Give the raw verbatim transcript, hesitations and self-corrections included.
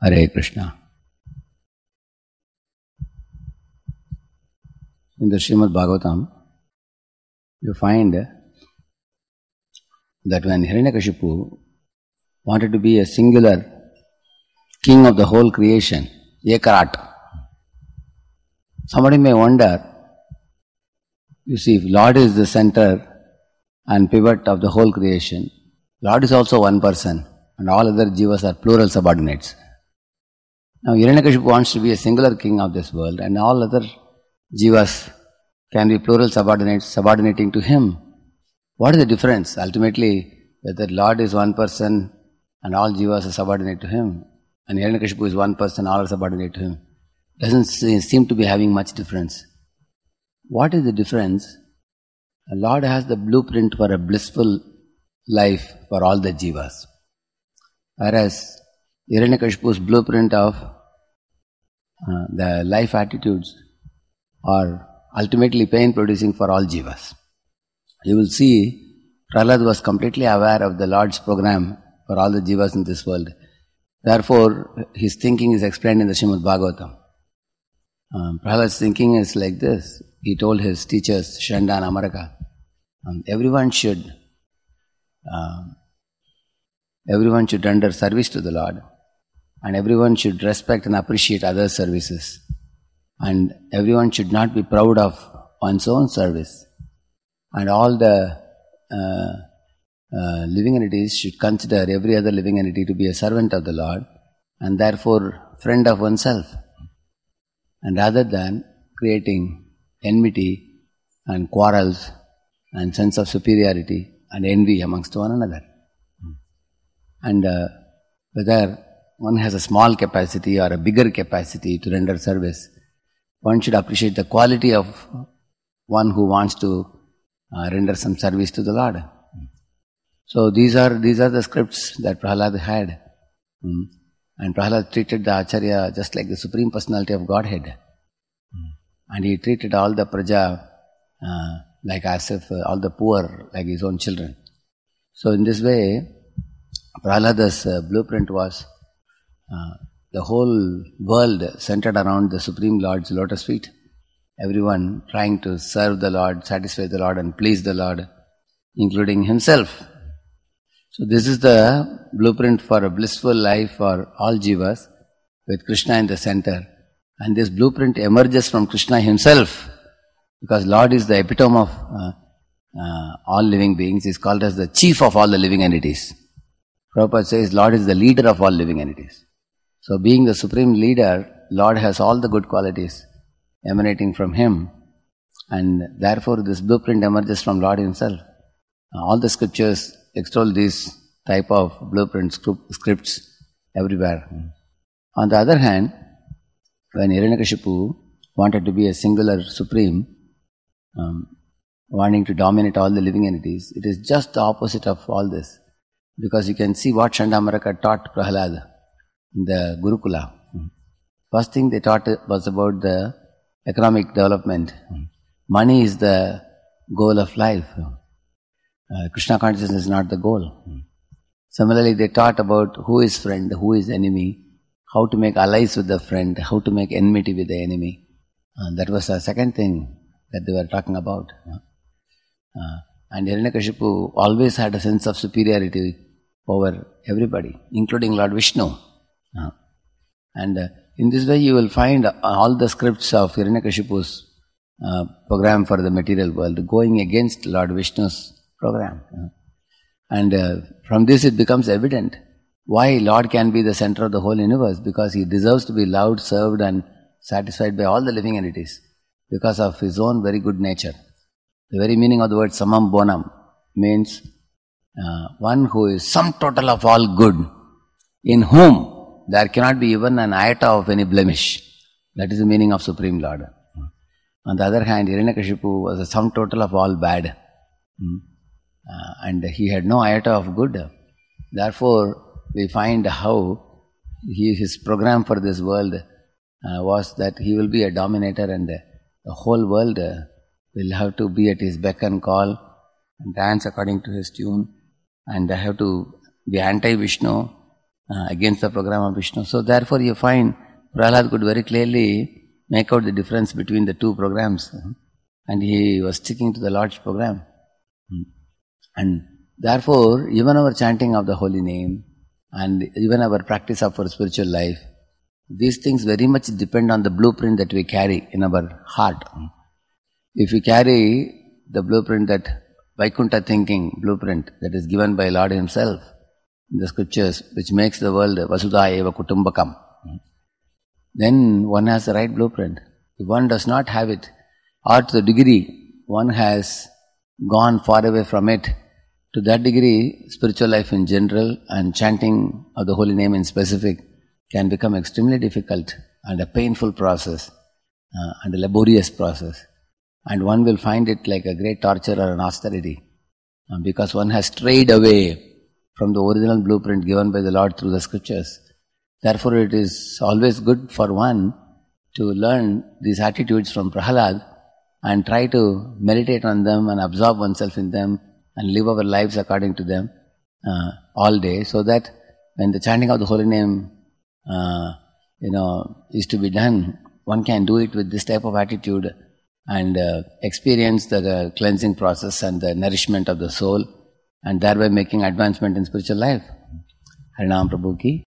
Hare Krishna. In the Srimad Bhagavatam, you find that when Hiranyakashipu wanted to be a singular king of the whole creation, Ekarat, somebody may wonder, you see, if Lord is the center and pivot of the whole creation, Lord is also one person and all other jivas are plural subordinates. Now Hiranyakashipu wants to be a singular king of this world and all other jivas can be plural subordinates subordinating to him. What is the difference? Ultimately, whether Lord is one person and all jivas are subordinate to him and Hiranyakashipu is one person, all are subordinate to him, doesn't seem to be having much difference. What is the difference? The Lord has the blueprint for a blissful life for all the jivas. Whereas Hiranyakashipu's blueprint of uh, the life attitudes are ultimately pain producing for all jivas. You will see Prahlad was completely aware of the Lord's program for all the jivas in this world. Therefore, his thinking is explained in the Srimad Bhagavatam. Um, Prahlad's thinking is like this. He told his teachers, Shanda and Amaraka, um, everyone should um, everyone should render service to the Lord and everyone should respect and appreciate others' services and everyone should not be proud of one's own service and all the uh, uh, living entities should consider every other living entity to be a servant of the Lord and therefore friend of oneself. And rather than creating enmity and quarrels and sense of superiority and envy amongst one another. And uh, whether one has a small capacity or a bigger capacity to render service, one should appreciate the quality of one who wants to uh, render some service to the Lord. So these are these are the scripts that Prahlad had. Mm. And Prahlad treated the Acharya just like the Supreme Personality of Godhead. Mm. And he treated all the praja uh, like as if uh, all the poor like his own children. So in this way, Prahlada's uh, blueprint was uh, the whole world centered around the Supreme Lord's lotus feet. Everyone trying to serve the Lord, satisfy the Lord and please the Lord, including himself. So this is the blueprint for a blissful life for all jivas with Krishna in the center. And this blueprint emerges from Krishna himself because Lord is the epitome of uh, uh, all living beings. He is called as the chief of all the living entities. Prabhupada says Lord is the leader of all living entities. So being the supreme leader, Lord has all the good qualities emanating from him and therefore this blueprint emerges from Lord himself. All the scriptures extol these type of blueprint scripts everywhere. On the other hand, when Hiranyakashipu wanted to be a singular supreme, um, wanting to dominate all the living entities, it is just the opposite of all this. Because you can see what Chandamaraka taught Prahlad in the Gurukula. First thing they taught was about the economic development. Money is the goal of life. Uh, Krishna consciousness is not the goal. Similarly, they taught about who is friend, who is enemy, how to make allies with the friend, how to make enmity with the enemy. Uh, that was the second thing that they were talking about. Uh, and Hiranyakashipu always had a sense of superiority over everybody, including Lord Vishnu. Uh, and uh, in this way you will find all the scripts of Hiranyakashipu's uh, program for the material world going against Lord Vishnu's program. Uh, and uh, from this it becomes evident why Lord can be the center of the whole universe, because he deserves to be loved, served and satisfied by all the living entities because of his own very good nature. The very meaning of the word samam bonam means uh, one who is sum total of all good, in whom there cannot be even an iota of any blemish. That is the meaning of Supreme Lord. On the other hand, Hiranyakashipu was a sum total of all bad. Uh, and he had no iota of good. Therefore, we find how he, his program for this world uh, was that he will be a dominator and uh, the whole world uh, will have to be at his beck and call and dance according to his tune and have to be anti-Vishnu uh, against the program of Vishnu. So therefore you find Prahlad could very clearly make out the difference between the two programs. And he was sticking to the Lord's program. And therefore, even our chanting of the holy name and even our practice of our spiritual life, these things very much depend on the blueprint that we carry in our heart. If we carry the blueprint, that Vaikuntha thinking blueprint that is given by Lord Himself in the scriptures, which makes the world Vasudha Eva Kutumbakam, then one has the right blueprint. If one does not have it, or to the degree one has gone far away from it, to that degree spiritual life in general and chanting of the holy name in specific can become extremely difficult and a painful process uh, and a laborious process. And one will find it like a great torture or an austerity uh, because one has strayed away from the original blueprint given by the Lord through the scriptures. Therefore it is always good for one to learn these attitudes from Prahlad and try to meditate on them and absorb oneself in them and live our lives according to them uh, all day, so that when the chanting of the holy name uh, you know, is to be done, one can do it with this type of attitude and uh, experience the, the cleansing process and the nourishment of the soul, and thereby making advancement in spiritual life. Harinam Prabhu ki